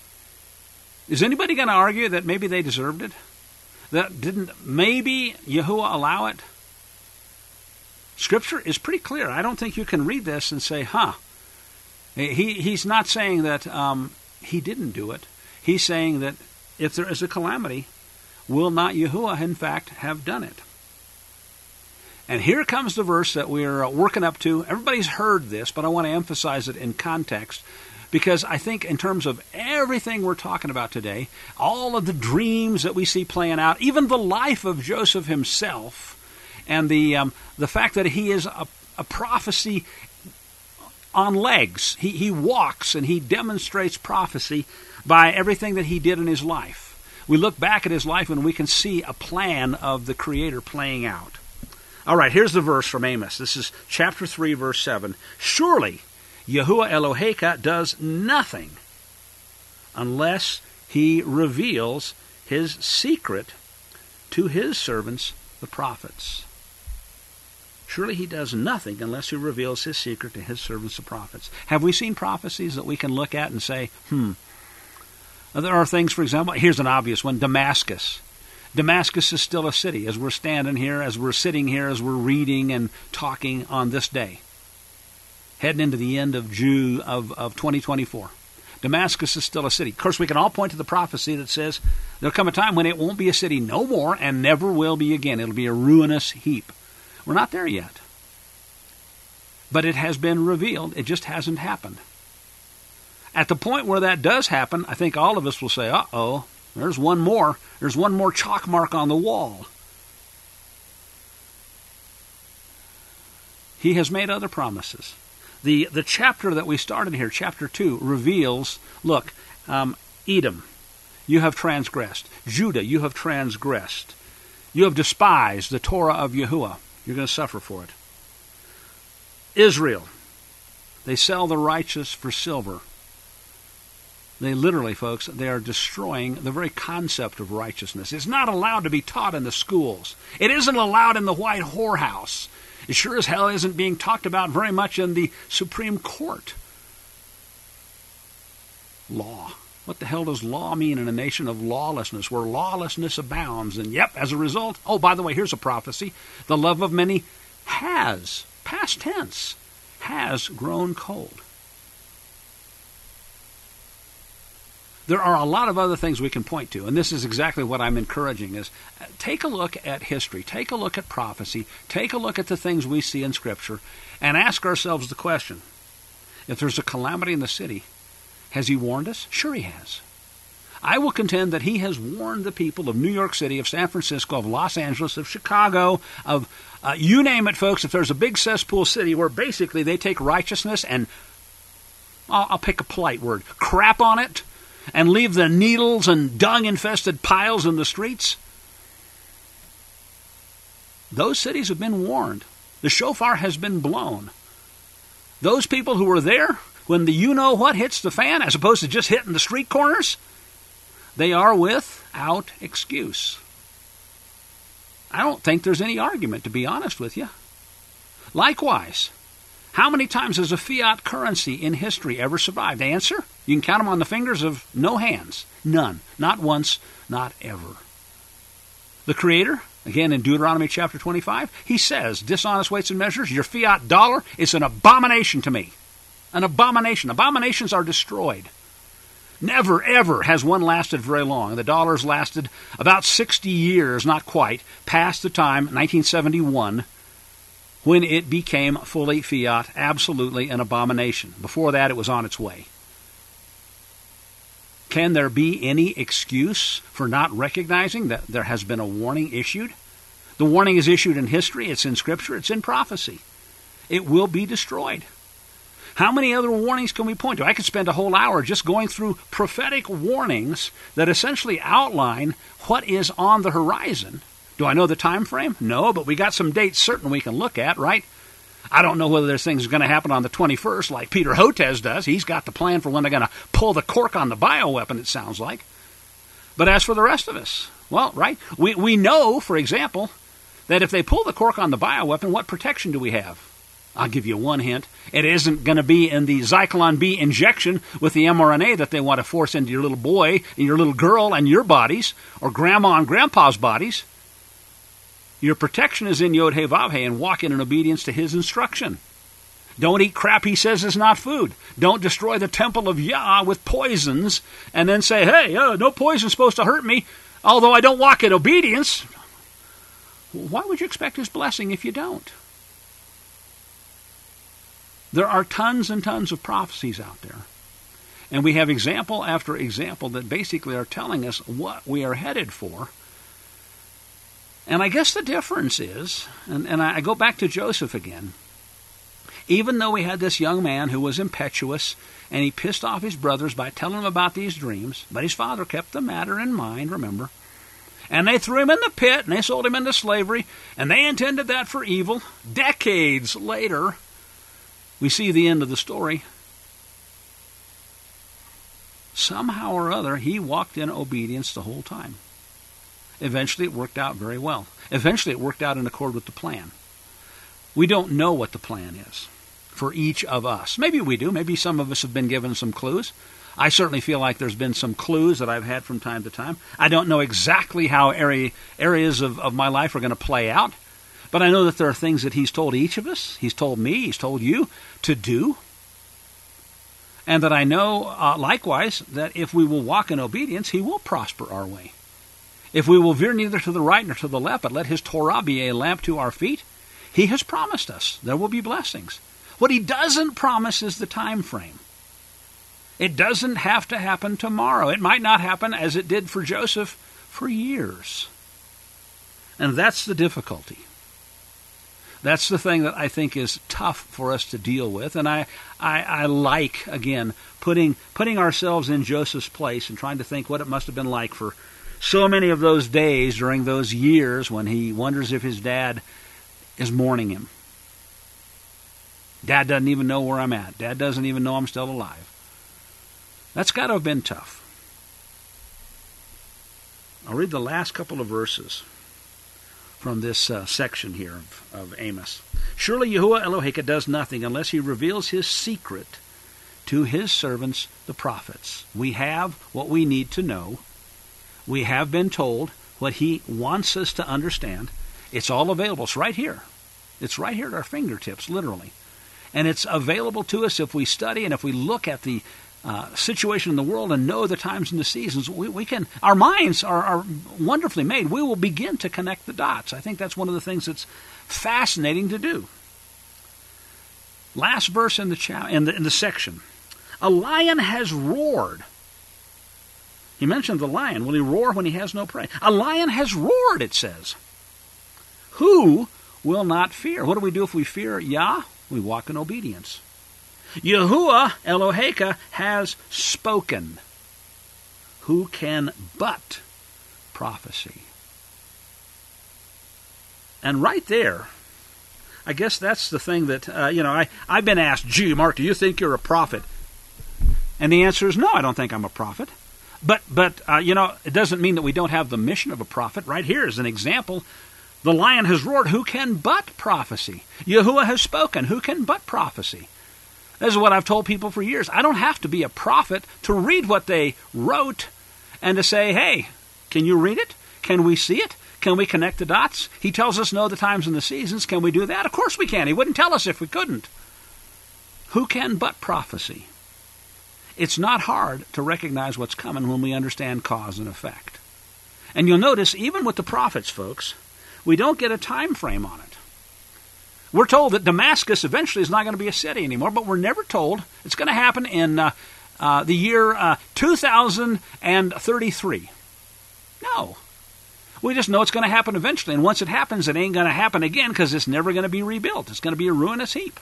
is anybody going to argue that maybe they deserved it? That didn't maybe Yahuwah allow it? Scripture is pretty clear. I don't think you can read this and say, He's not saying that he didn't do it. He's saying that if there is a calamity, will not Yahuwah, in fact, have done it? And here comes the verse that we're working up to. Everybody's heard this, but I want to emphasize it in context, because I think in terms of everything we're talking about today, all of the dreams that we see playing out, even the life of Joseph himself, and the fact that he is a prophecy on legs. He walks and he demonstrates prophecy by everything that he did in his life. We look back at his life and we can see a plan of the Creator playing out. All right, here's the verse from Amos. This is chapter 3, verse 7. Surely Yahuwah Eloheka does nothing unless he reveals his secret to his servants, the prophets. Surely he does nothing unless he reveals his secret to his servants, the prophets. Have we seen prophecies that we can look at and say, There are things, for example, here's an obvious one, Damascus. Damascus is still a city as we're standing here, as we're sitting here, as we're reading and talking on this day, heading into the end of June of 2024. Damascus is still a city. Of course, we can all point to the prophecy that says there'll come a time when it won't be a city no more and never will be again. It'll be a ruinous heap. We're not there yet. But it has been revealed. It just hasn't happened. At the point where that does happen, I think all of us will say, uh-oh, there's one more. There's one more chalk mark on the wall. He has made other promises. The chapter that we started here, chapter 2, reveals, look, Edom, you have transgressed. Judah, you have transgressed. You have despised the Torah of Yahuwah. You're going to suffer for it. Israel, they sell the righteous for silver. They literally, folks, they are destroying the very concept of righteousness. It's not allowed to be taught in the schools. It isn't allowed in the white whorehouse. It sure as hell isn't being talked about very much in the Supreme Court. Law. What the hell does law mean in a nation of lawlessness, where lawlessness abounds? And yep, as a result, oh, by the way, here's a prophecy. The love of many has, past tense, has grown cold. There are a lot of other things we can point to, and this is exactly what I'm encouraging, is take a look at history, take a look at prophecy, take a look at the things we see in Scripture, and ask ourselves the question, if there's a calamity in the city, has he warned us? Sure he has. I will contend that he has warned the people of New York City, of San Francisco, of Los Angeles, of Chicago, of you name it, folks. If there's a big cesspool city where basically they take righteousness and, I'll pick a polite word, crap on it, and leave the needles and dung-infested piles in the streets, those cities have been warned. The shofar has been blown. Those people who were there when the you-know-what hits the fan, as opposed to just hitting the street corners, they are without excuse. I don't think there's any argument, to be honest with you. Likewise, How many times has a fiat currency in history ever survived? Answer, you can count them on the fingers of no hands. None. Not once, not ever. The Creator, again in Deuteronomy chapter 25, he says, dishonest weights and measures, your fiat dollar is an abomination to me. An abomination. Abominations are destroyed. Never, ever has one lasted very long. The dollar's lasted about 60 years, not quite, past the time, 1971, when it became fully fiat, absolutely an abomination. Before that, it was on its way. Can there be any excuse for not recognizing that there has been a warning issued? The warning is issued in history, it's in Scripture, it's in prophecy. It will be destroyed. How many other warnings can we point to? I could spend a whole hour just going through prophetic warnings that essentially outline what is on the horizon. Do I know the time frame? No, but we got some dates certain we can look at, right? I don't know whether there's things going to happen on the 21st like Peter Hotez does. He's got the plan for when they're going to pull the cork on the bioweapon, it sounds like. But as for the rest of us, well, right, we know, for example, that if they pull the cork on the bioweapon, what protection do we have? I'll give you one hint. It isn't going to be in the Zyklon B injection with the mRNA that they want to force into your little boy and your little girl and your bodies, or grandma and grandpa's bodies. Your protection is in Yod He Vav He, and walk in obedience to his instruction. Don't eat crap he says is not food. Don't destroy the temple of Yah with poisons and then say, hey, no poison's supposed to hurt me, although I don't walk in obedience. Why would you expect his blessing if you don't? There are tons and tons of prophecies out there. And we have example after example that basically are telling us what we are headed for. And I guess the difference is, and I go back to Joseph again, even though we had this young man who was impetuous and he pissed off his brothers by telling them about these dreams, but his father kept the matter in mind, remember. And they threw him in the pit and they sold him into slavery, and they intended that for evil. Decades later, we see the end of the story. Somehow or other, he walked in obedience the whole time. Eventually, it worked out very well. Eventually, it worked out in accord with the plan. We don't know what the plan is for each of us. Maybe we do. Maybe some of us have been given some clues. I certainly feel like there's been some clues that I've had from time to time. I don't know exactly how areas of my life are going to play out, but I know that there are things that he's told each of us, he's told me, he's told you to do, and that I know, likewise, that if we will walk in obedience, he will prosper our way. If we will veer neither to the right nor to the left, but let his Torah be a lamp to our feet, he has promised us there will be blessings. What he doesn't promise is the time frame. It doesn't have to happen tomorrow. It might not happen, as it did for Joseph, for years. And that's the difficulty. That's the thing that I think is tough for us to deal with. And I like, again, putting ourselves in Joseph's place and trying to think what it must have been like for so many of those days during those years when he wonders if his dad is mourning him. Dad doesn't even know where I'm at. Dad doesn't even know I'm still alive. That's got to have been tough. I'll read the last couple of verses from this section here of Amos. Surely Yahuwah Eloheka does nothing unless he reveals his secret to his servants, the prophets. We have what we need to know. We have been told what he wants us to understand. It's all available. It's right here. It's right here at our fingertips, literally. And it's available to us if we study and if we look at the situation in the world and know the times and the seasons. We can. Our minds are wonderfully made. We will begin to connect the dots. I think that's one of the things that's fascinating to do. Last verse in the section. A lion has roared. He mentioned the lion. Will he roar when he has no prey? A lion has roared, it says. Who will not fear? What do we do if we fear Yah? We walk in obedience. Yahuwah Eloheka has spoken. Who can but prophecy? And right there, I guess that's the thing that, I've been asked, gee, Mark, do you think you're a prophet? And the answer is no, I don't think I'm a prophet. But it doesn't mean that we don't have the mission of a prophet. Right here is an example The lion has roared, who can but prophecy? Yahuwah has spoken, who can but prophecy? This is what I've told people for years. I don't have to be a prophet to read what they wrote and to say, hey, can you read it? Can we see it? Can we connect the dots? He tells us know the times and the seasons. Can we do that? Of course we can. He wouldn't tell us if we couldn't. Who can but prophecy? It's not hard to recognize what's coming when we understand cause and effect. And you'll notice, even with the prophets, folks, we don't get a time frame on it. We're told that Damascus eventually is not going to be a city anymore, but we're never told it's going to happen in the year 2033. No. We just know it's going to happen eventually, and once it happens, it ain't going to happen again because it's never going to be rebuilt. It's going to be a ruinous heap.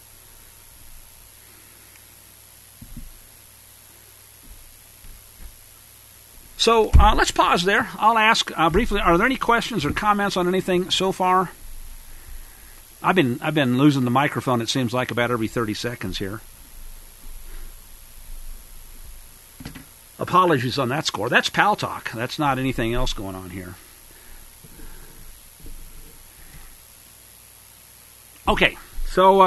So let's pause there. I'll ask briefly, are there any questions or comments on anything so far? I've been losing the microphone, it seems like, about every 30 seconds here. Apologies on that score. That's Pal Talk. That's not anything else going on here. Okay, so,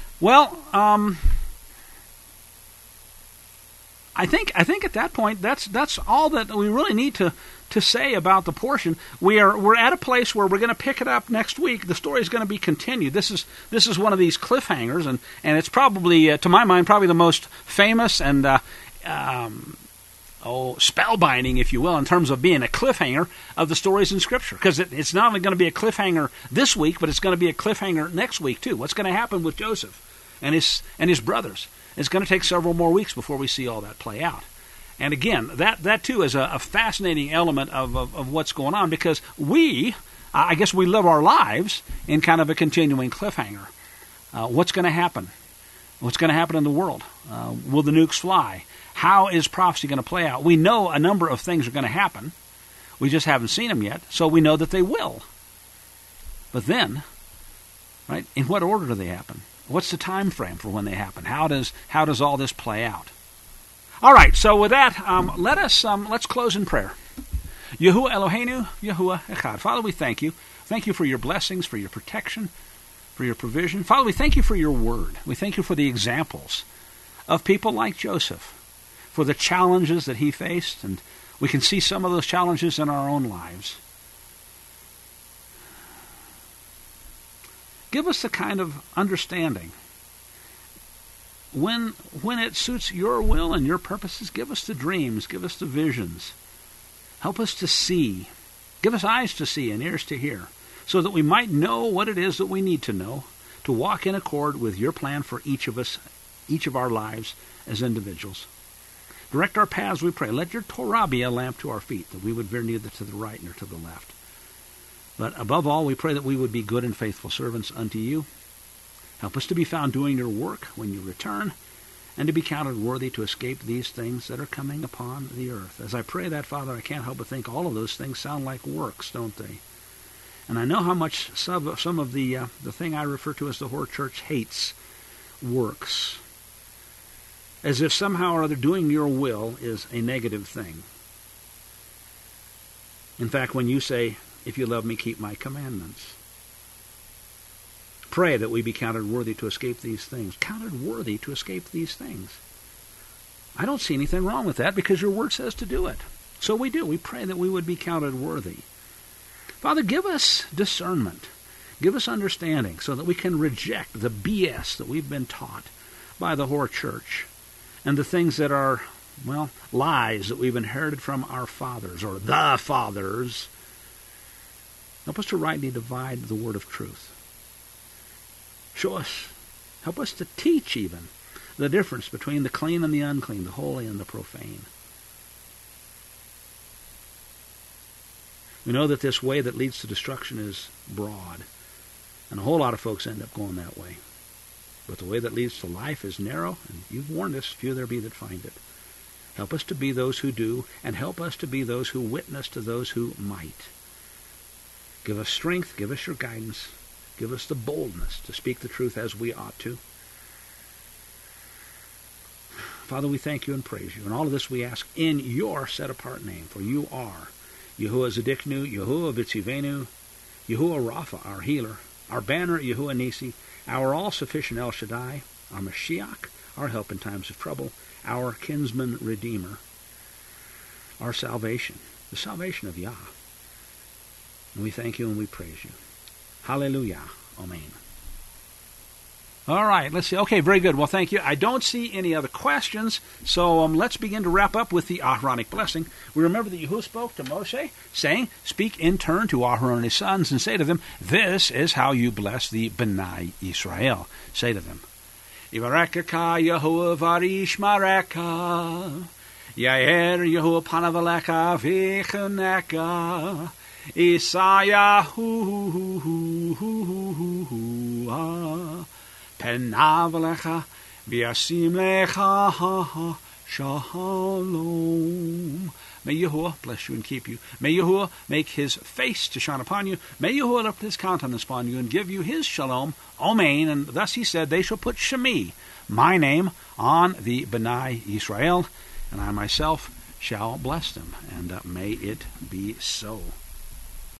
I think at that point that's all that we really need to say about the portion. We're at a place where we're going to pick it up next week. The story is going to be continued. This is one of these cliffhangers, and it's probably to my mind probably the most famous and spellbinding, if you will, in terms of being a cliffhanger of the stories in Scripture. Because it's not only going to be a cliffhanger this week, but it's going to be a cliffhanger next week too. What's going to happen with Joseph and his brothers? It's going to take several more weeks before we see all that play out. And again, that too is a fascinating element of what's going on, because I guess we live our lives in kind of a continuing cliffhanger. What's going to happen? What's going to happen in the world? Will the nukes fly? How is prophecy going to play out? We know a number of things are going to happen. We just haven't seen them yet, so we know that they will. But then, right, in what order do they happen? What's the time frame for when they happen? How does all this play out? All right, so with that, let's close in prayer. Yahuwah Eloheinu, Yahuwah Echad. Father, we thank you. Thank you for your blessings, for your protection, for your provision. Father, we thank you for your word. We thank you for the examples of people like Joseph, for the challenges that he faced, and we can see some of those challenges in our own lives. Give us the kind of understanding. When it suits your will and your purposes, give us the dreams, give us the visions. Help us to see. Give us eyes to see and ears to hear, so that we might know what it is that we need to know to walk in accord with your plan for each of us, each of our lives as individuals. Direct our paths, we pray. Let your Torah be a lamp to our feet, that we would veer neither to the right nor to the left. But above all, we pray that we would be good and faithful servants unto you. Help us to be found doing your work when you return, and to be counted worthy to escape these things that are coming upon the earth. As I pray that, Father, I can't help but think all of those things sound like works, don't they? And I know how much some of the thing I refer to as the Whore Church hates works, as if somehow or other doing your will is a negative thing. In fact, when you say, if you love me, keep my commandments. Pray that we be counted worthy to escape these things. Counted worthy to escape these things. I don't see anything wrong with that, because your word says to do it. So we do. We pray that we would be counted worthy. Father, give us discernment. Give us understanding so that we can reject the BS that we've been taught by the Whore Church and the things that are, lies that we've inherited from our fathers or the fathers. Help us to rightly divide the word of truth. Show us, help us to teach even the difference between the clean and the unclean, the holy and the profane. We know that this way that leads to destruction is broad, and a whole lot of folks end up going that way. But the way that leads to life is narrow, and you've warned us, few there be that find it. Help us to be those who do, and help us to be those who witness to those who might. Give us strength, give us your guidance, give us the boldness to speak the truth as we ought to. Father, we thank you and praise you. And all of this we ask in your set-apart name, for you are Yahuwah Zedeknu, Yahuwah B'tzivenu, Yahuwah Rapha, our healer, our banner, Yahuwah Nisi, our all-sufficient El Shaddai, our Mashiach, our help in times of trouble, our kinsman redeemer, our salvation, the salvation of Yah. And we thank you and we praise you. Hallelujah. Amen. All right, let's see. Okay, very good. Well, thank you. I don't see any other questions, so let's begin to wrap up with the Aharonic blessing. We remember that Yahuwah spoke to Moshe, saying, "Speak in turn to Aharon and his sons, and say to them, this is how you bless the B'nai Israel." Say to them, Yivarekeka Yahuwah varishmareka, Yair Yahuwah panav alecha v'choneka, Isayahu Penav alecha v'yasim lecha shalom. May Yahuwah bless you and keep you. May Yahuwah make his face to shine upon you. May Yahuwah lift his countenance upon you and give you his shalom. Amen. And thus he said, they shall put Shemi, my name, on the B'nai Israel, and I myself shall bless them. And may it be so.